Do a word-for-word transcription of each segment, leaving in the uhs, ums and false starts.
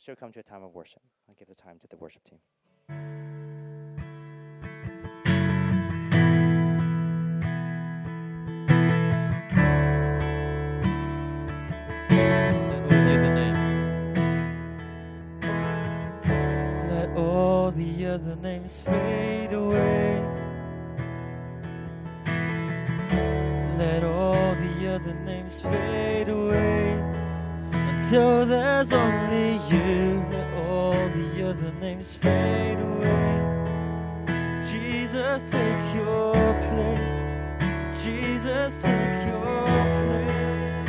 she'll come to a time of worship. I'll give the time to the worship team. Let all the other names fade away. Let all the other names fade away until there's only you. Let all the other names fade away. Jesus, take your place. Jesus, take your place.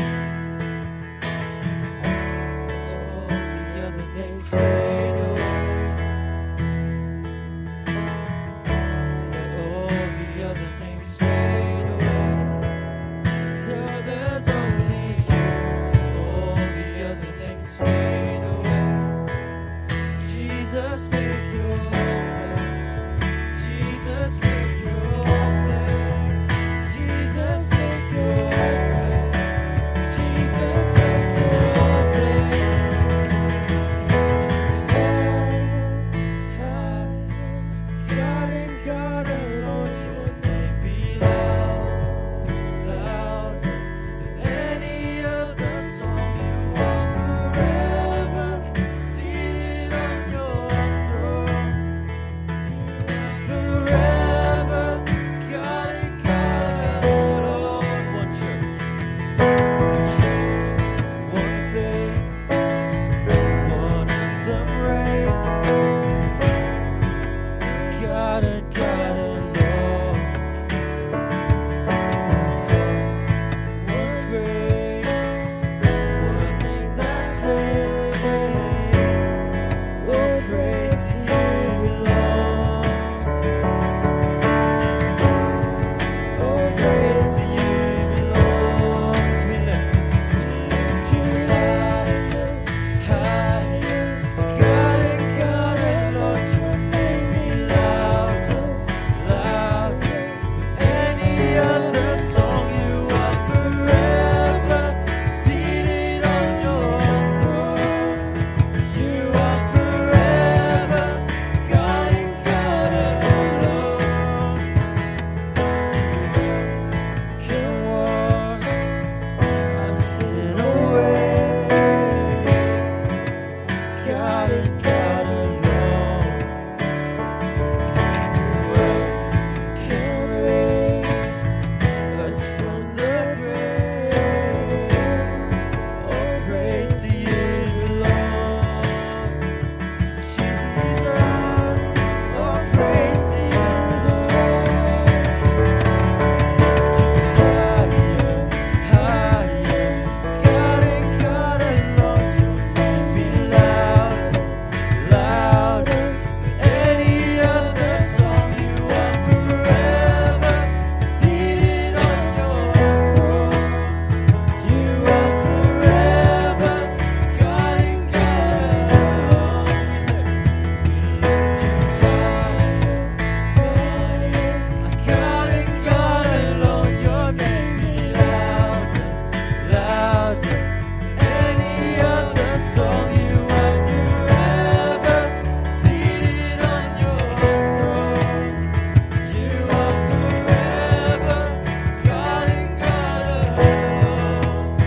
Let all the other names fade away. Let all the other names fade away until there's only you. Let all the other names fade away. Jesus, take your place. Jesus, take your place. Jesus, take your place. Jesus, take your place. God and God alone, your name be louder, louder than any other song. You are forever seated on your throne. You are forever God and God alone. One church, one faith, one anthem raised. God and God alone. One grace, one name that saves. Oh, praise to you belongs. Oh, praise to you belongs. We lift, we lift you higher, higher. God and God alone, your name be louder, louder than any other song. You are forever seated on your throne. You are forever God and God alone. Can walk, I sit away. God and God alone. Who else can raise us from the grave? All praise to you belongs, Jesus. All praise to you belongs. Higher, higher. God and God alone. Your name be louder, louder than any other song. You are forever seated on your throne. You are forever God and God alone. We lift you higher, higher. God and God alone. Your name be louder, louder than any other song. You are forever seated on your throne. You are forever God and God alone.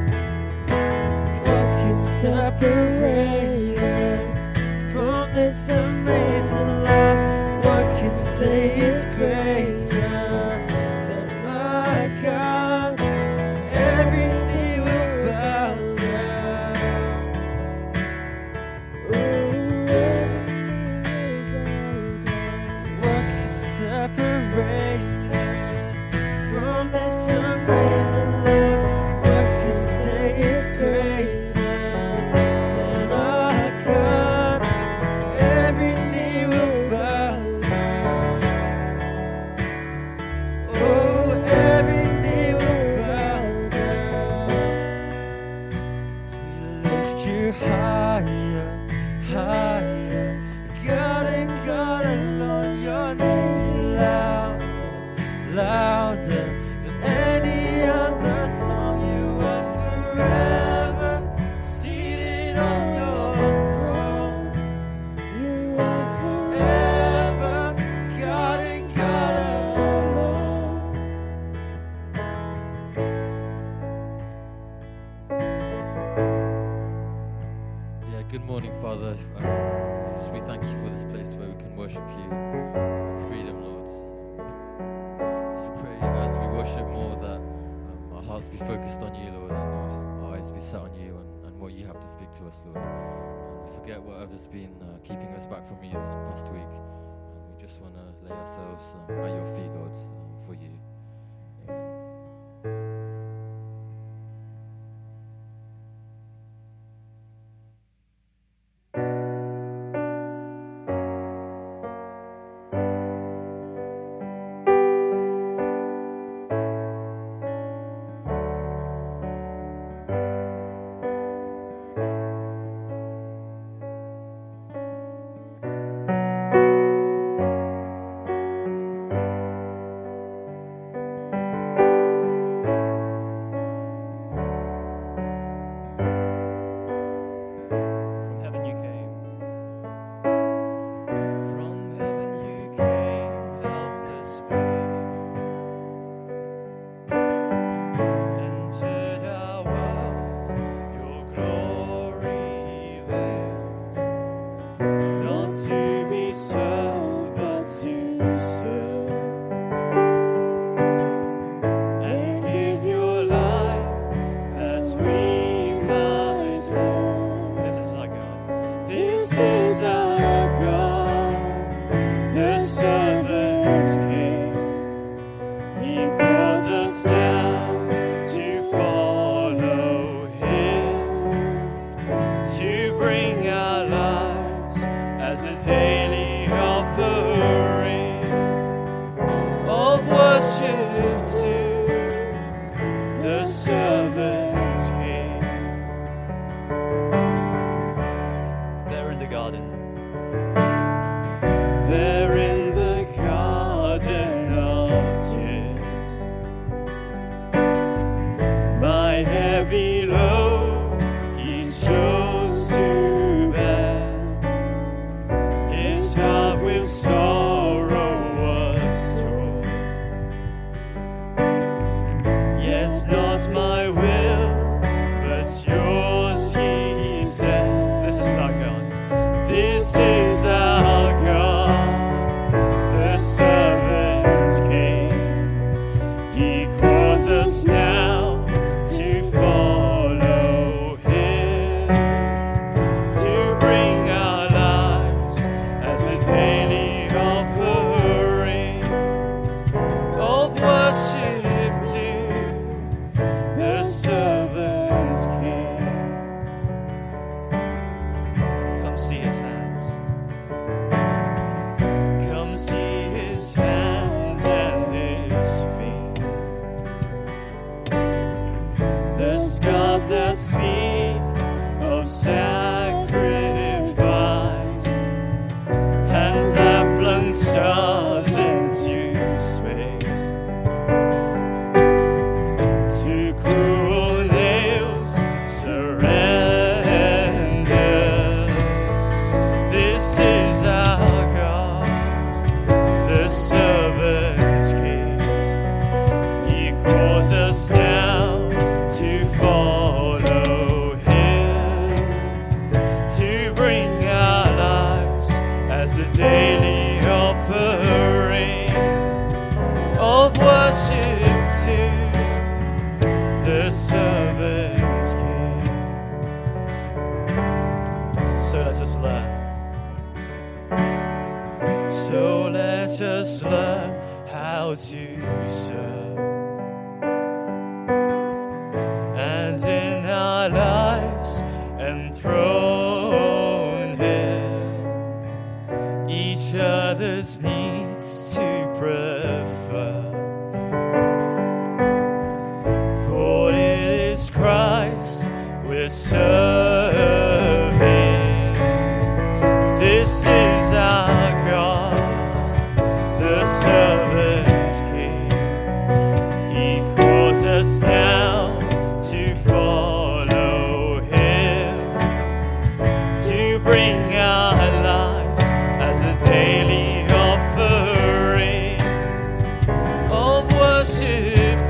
What could separate us from this amazing love? What could say it's greater than my God? Every knee will bow down. What could separate us from this amazing love? What could say it's greater than our God? Every knee will bow down. Oh, every knee will bow down. So we lift you higher, higher. God and God alone, your name be louder, louder than any other song. You are forever seated on your throne. Good morning, Father. Um, just we thank you for this place where we can worship you in freedom, Lord. Just we pray as we worship more that um, our hearts be focused on you, Lord, and our, our eyes be set on you and, and what you have to speak to us, Lord. And we forget whatever's been uh, keeping us back from you this past week, and we just want to lay ourselves um, at your feet, Lord, um, for you. Amen.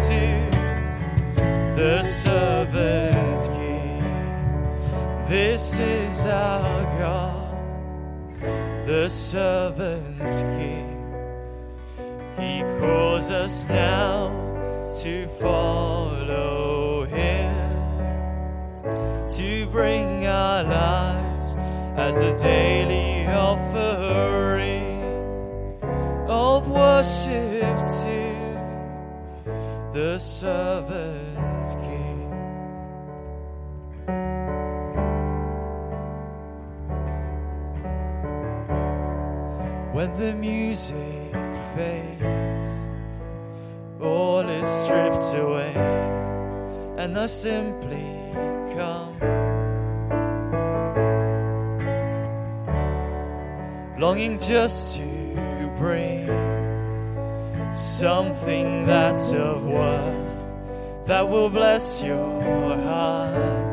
This Jesus is our God, the servant's King. He calls us now to follow Him, to bring our lives as a daily offering of worship to the servant's King. When the music fades, all is stripped away, and I simply come, longing just to bring something that's of worth, that will bless your heart.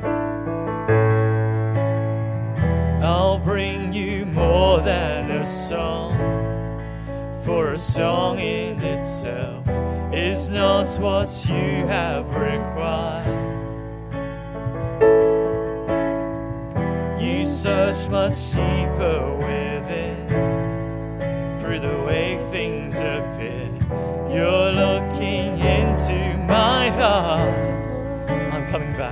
I'll bring you more than a song, for a song in itself is not what you have required. You search much deeper within, through the way things appear. You're looking into my heart. I'm coming back.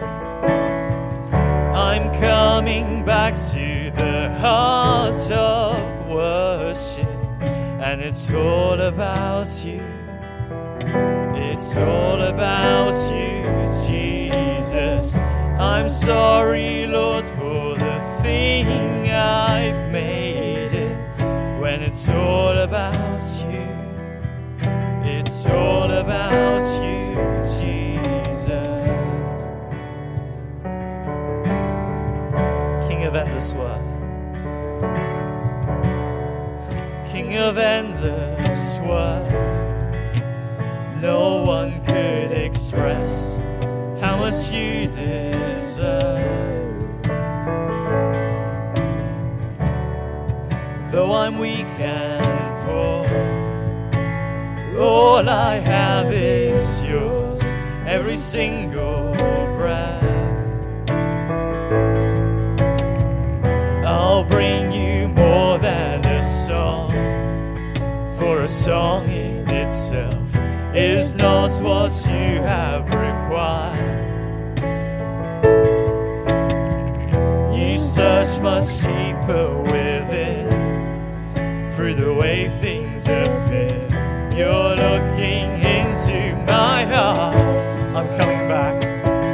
I'm coming back to the heart of worship, and it's all about you. It's all about you, Jesus. I'm sorry, Lord, for the thing I've made it, when it's all about you. It's all about you, Jesus. King of endless worth, King of endless worth. No one could express how much you deserve. Though I'm weak and poor, all I have is yours, every single breath. I'll bring you more than a song, for a song in itself is not what you have required. You search much deeper within, through the way things appear. You're looking into my heart. I'm coming back.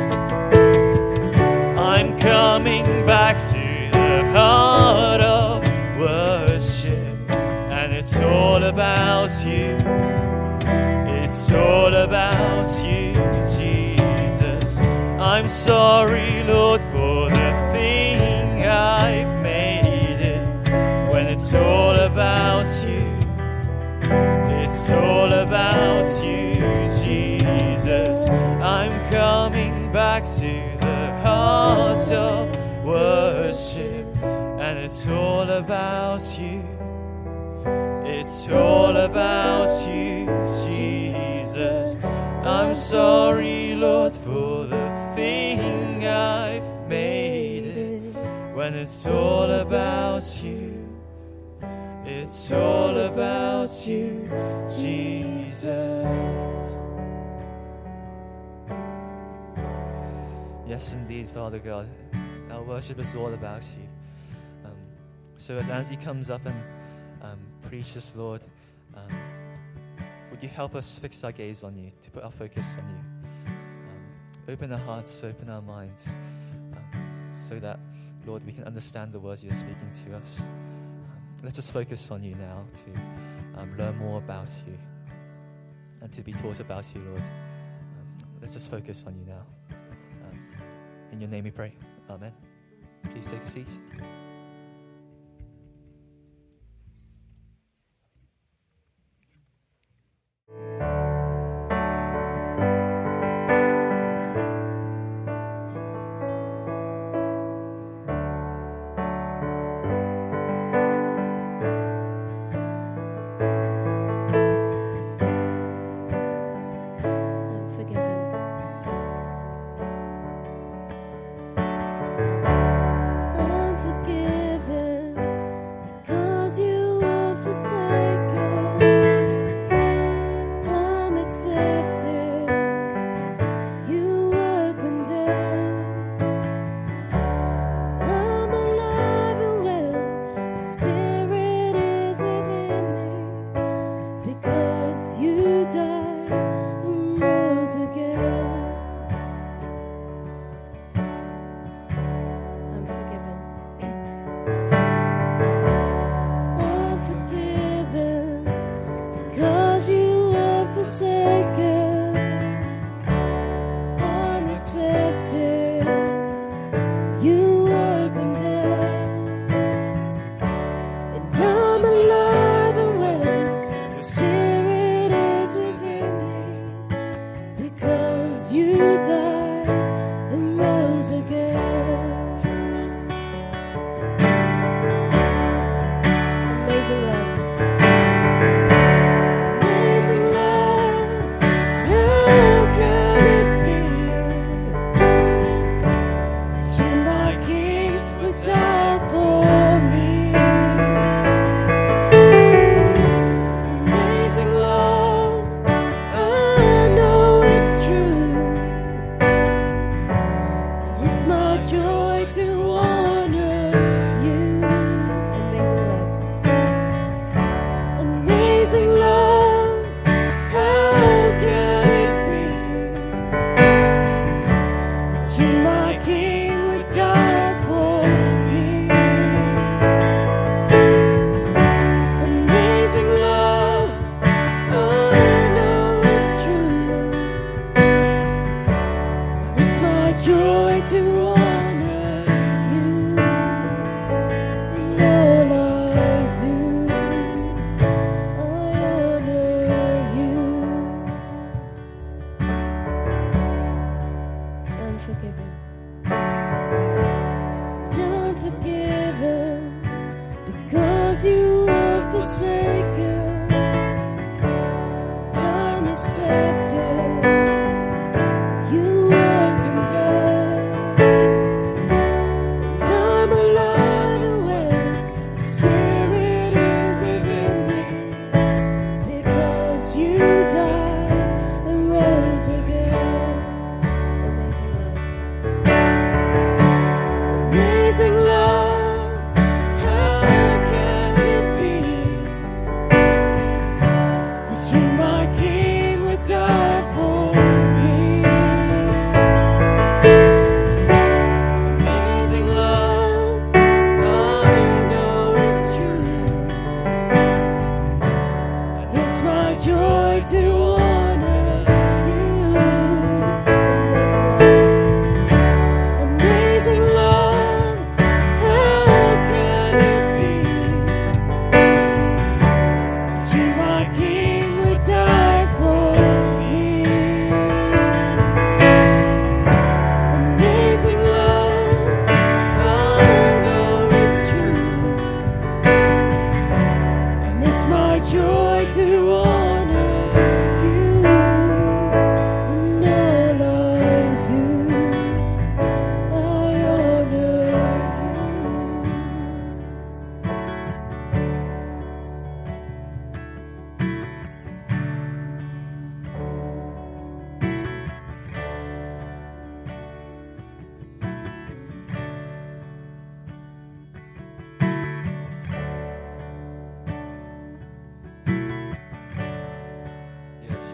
I'm coming back to the heart of worship, and it's all about you. It's all about you, Jesus. I'm sorry, Lord, for the thing I've made it, when it's all about you. It's all about you, Jesus. I'm coming back to the heart of worship, and it's all about you. It's all about you, Jesus. I'm sorry, Lord, for the thing I've made it, when it's all about you. It's all about you, Jesus. Yes, indeed, Father God. Our worship is all about you. Um, so as Anzi comes up and um, preaches, Lord, um, would you help us fix our gaze on you, to put our focus on you. Um, open our hearts, open our minds, um, so that, Lord, we can understand the words you're speaking to us. Let us focus on you now to um, learn more about you and to be taught about you, Lord. Um, let us focus on you now. Um, in your name we pray. Amen. Please take a seat. I'm forgiven.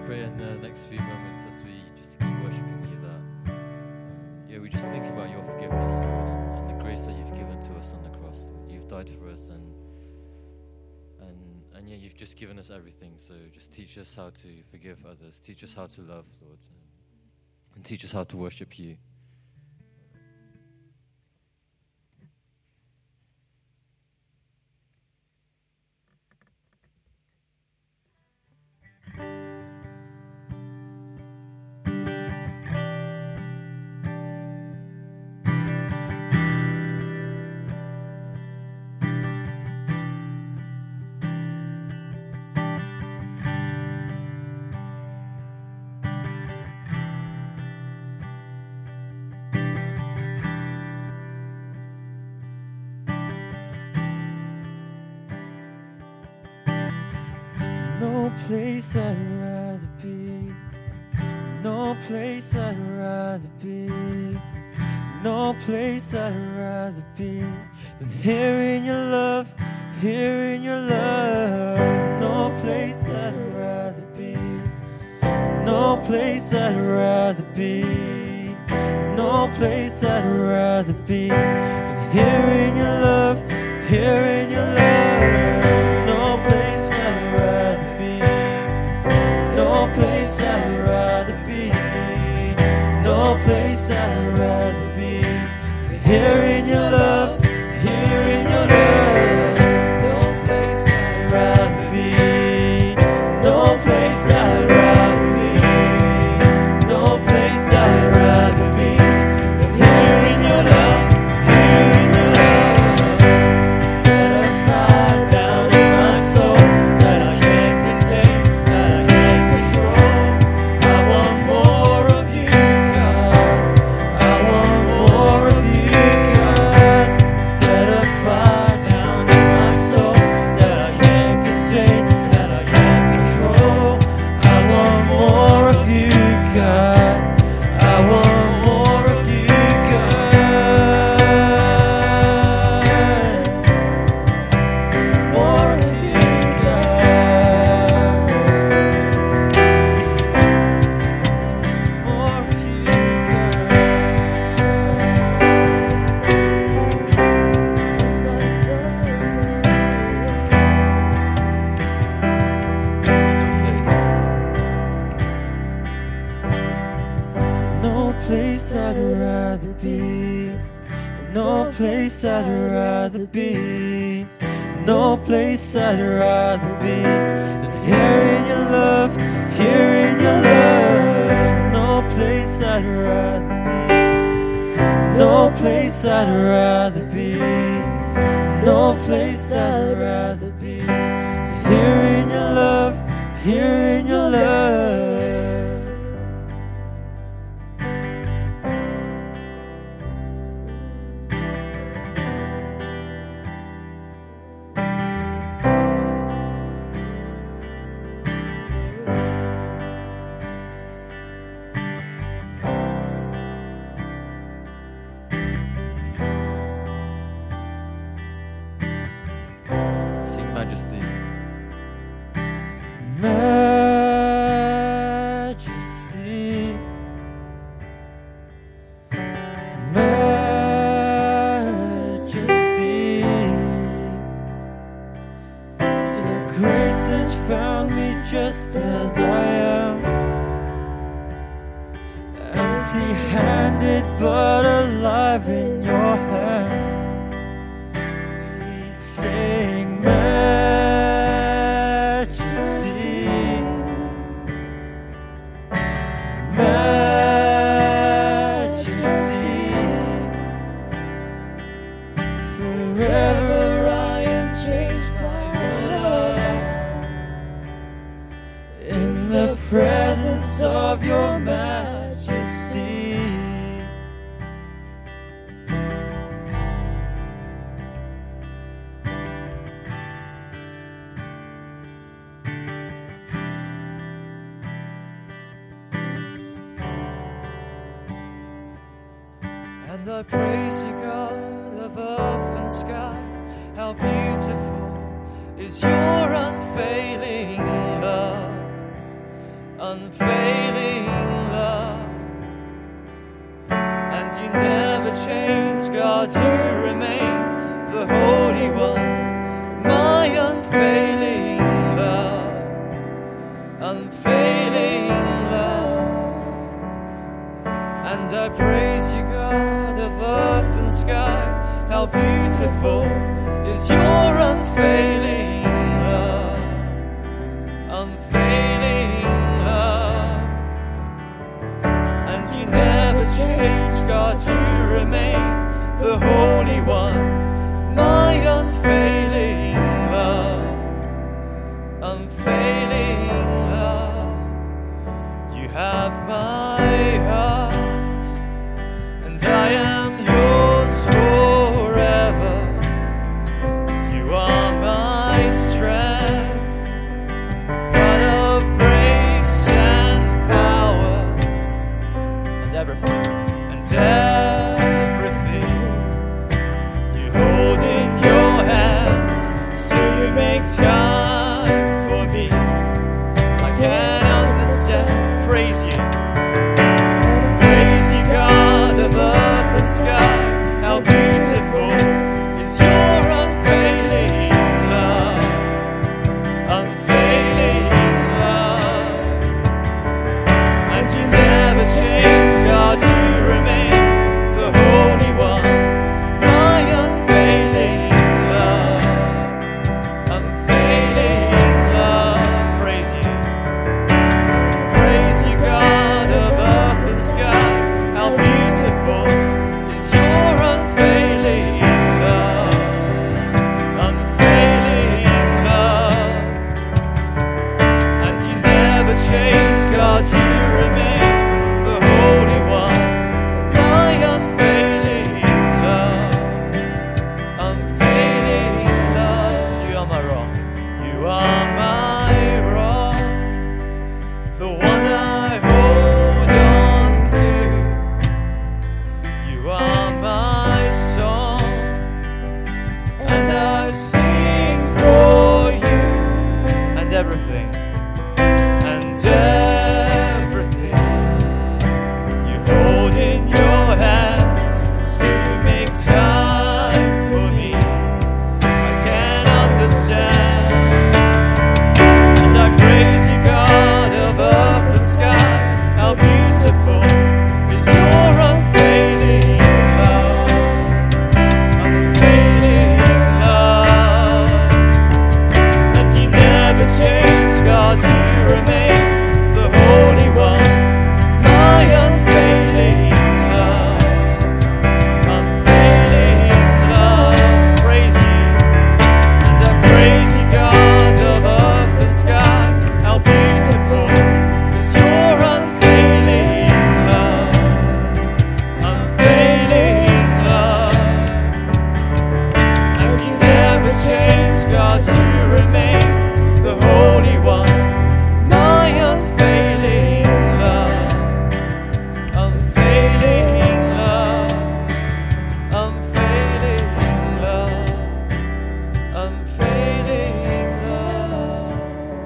pray in the next few moments as we just keep worshiping you that, um, yeah, we just think about your forgiveness, Lord, and, and the grace that you've given to us on the cross, Lord. You've died for us, and and and yeah, you've just given us everything. So just teach us how to forgive others, teach us how to love, Lord, and teach us how to worship you. No place I'd rather be. No place I'd rather be. No place I'd rather be than here in your love, here in your love. No place I'd rather be. No place I'd rather be. No place I'd rather be than here in your love, here in your love. No place I'd rather be. No place I'd rather be. No place I'd rather be. Here in your love, here in your love. No place I'd rather be. No place I'd rather be. No place I'd rather be. Here in your love, here in your love. Set a fire down in my soul that I can't contain, that I can't control. I want more of you, God. I want more of you, God. Set a fire down in my soul that I can't contain, that I can't control. I want more of you, God. I want more of you, God. More of you, God. More of you, No place. No place I'd rather be. No place I'd rather be. No place I'd rather be than here in your love, here in your love. No place I'd rather be. No place I'd rather be. No place I'd rather be. Here in your love, here in your love. Sing Majesty. Majesty, Majesty, your grace has found me just as I am, empty-handed but alive in your hands. We sing Majesty, Majesty. Forever I am changed by your love, in the presence of your majesty. And I praise you, God of earth and sky. How beautiful is your unfailing love. unfailing love. And you never change, God, you remain the Holy One, my unfailing love, unfailing love. And I praise you, God of earth and sky, how beautiful is your unfailing love, unfailing love. And you never change, God, you remain the Holy One, my unfailing love, unfailing love. You have my heart, and I am yours forever. You are my strength, God of grace and power, and everything, and everything you hold in your hands. Still you make time for me. I can't understand. Praise you, praise you, God of earth and sky. How beautiful is your unfailing love, unfailing love. And you never change, God, you remain the Holy One, my unfailing love, unfailing love. Praise you, praise you, God of earth and sky. How beautiful is your unfailing love, unfailing love. And you never change, God, you remain the Holy One, my unfailing love, unfailing love. You are my rock, you are my rock, the one I hold on to. You are my song, and I sing for you, and everything, and everything you hold in your hands. Still you make time for me. I can't understand. And I praise you, God of earth and sky. How beautiful is your unfailing love, unfailing love. And you never change, God, you remain the Holy One, my unfailing love, unfailing love. Praise you, and I praise you, God of earth and sky. How beautiful is your unfailing love, unfailing love. And you never change, God, you remain the Holy One, my unfailing love, unfailing love, unfailing love, unfailing love.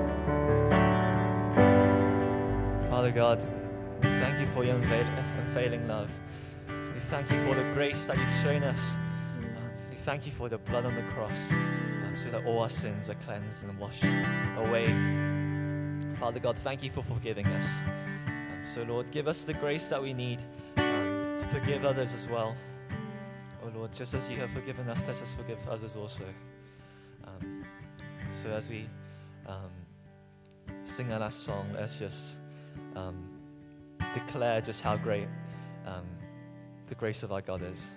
Father God, we thank you for your unveil- unfailing love. We thank you for the grace that you've shown us. Um, we thank you for the blood on the cross, um, so that all our sins are cleansed and washed away. Father God, thank you for forgiving us. Um, so Lord, give us the grace that we need um, to forgive others as well. Oh Lord, just as you have forgiven us, let us forgive others also. Um, so as we um, sing our last song, let's just um, declare just how great um, the grace of our God is.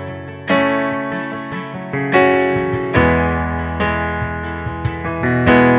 Unfailing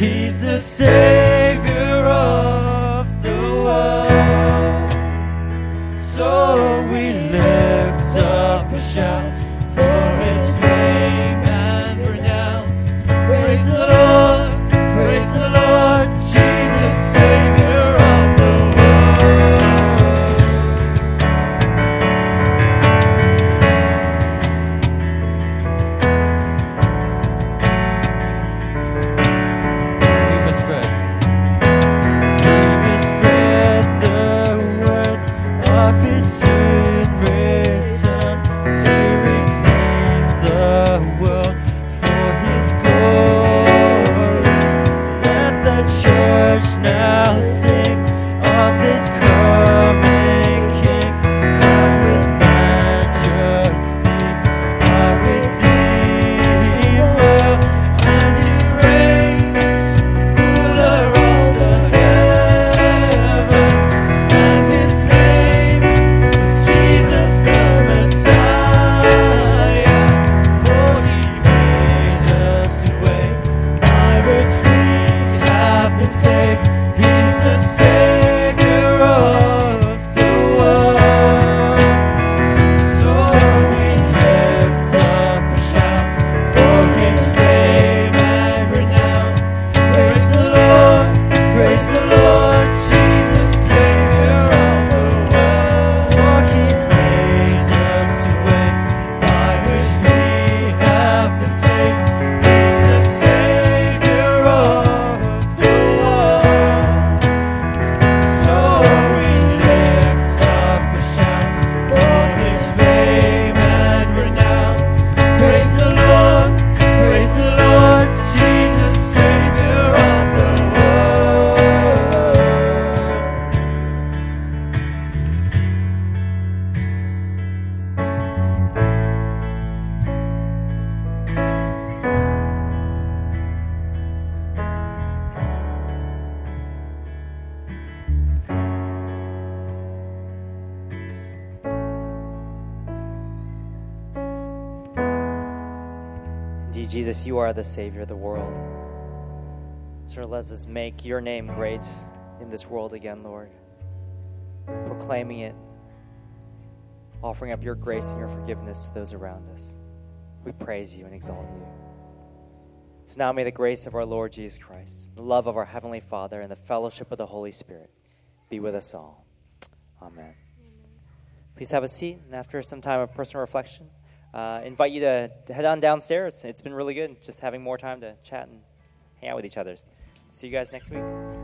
He's the Savior of the world. So we lift up a shout for His fame and renown. Praise the Lord, praise the Lord, Jesus, Savior of the world. We must spread. We must spread the word of His soon return to reclaim the world for His glory. Let the church now sing of this coming King, come with majesty, our Redeemer, and He reigns, ruler of the heavens, and His name is Jesus the Messiah. For He made us way by which we have been saved. He's the Savior of the world. So we lift up a shout for His fame and renown. Praise the Lord, praise the Lord, Jesus, Savior of the world. For He made us a way by which we have been saved. He's the Savior of the world. So we lift up a shout for His fame and renown. Praise the Lord, praise the Lord, Jesus, Savior of the world. Indeed, Jesus, you are the Savior of the world. So let us make your name great in this world again, Lord. Proclaiming it, offering up your grace and your forgiveness to those around us. We praise you and exalt you. So now may the grace of our Lord Jesus Christ, the love of our Heavenly Father, and the fellowship of the Holy Spirit be with us all. Amen. Please have a seat, and after some time of personal reflection, uh, invite you to, to head on downstairs. It's been really good just having more time to chat and hang out with each other. See you guys next week.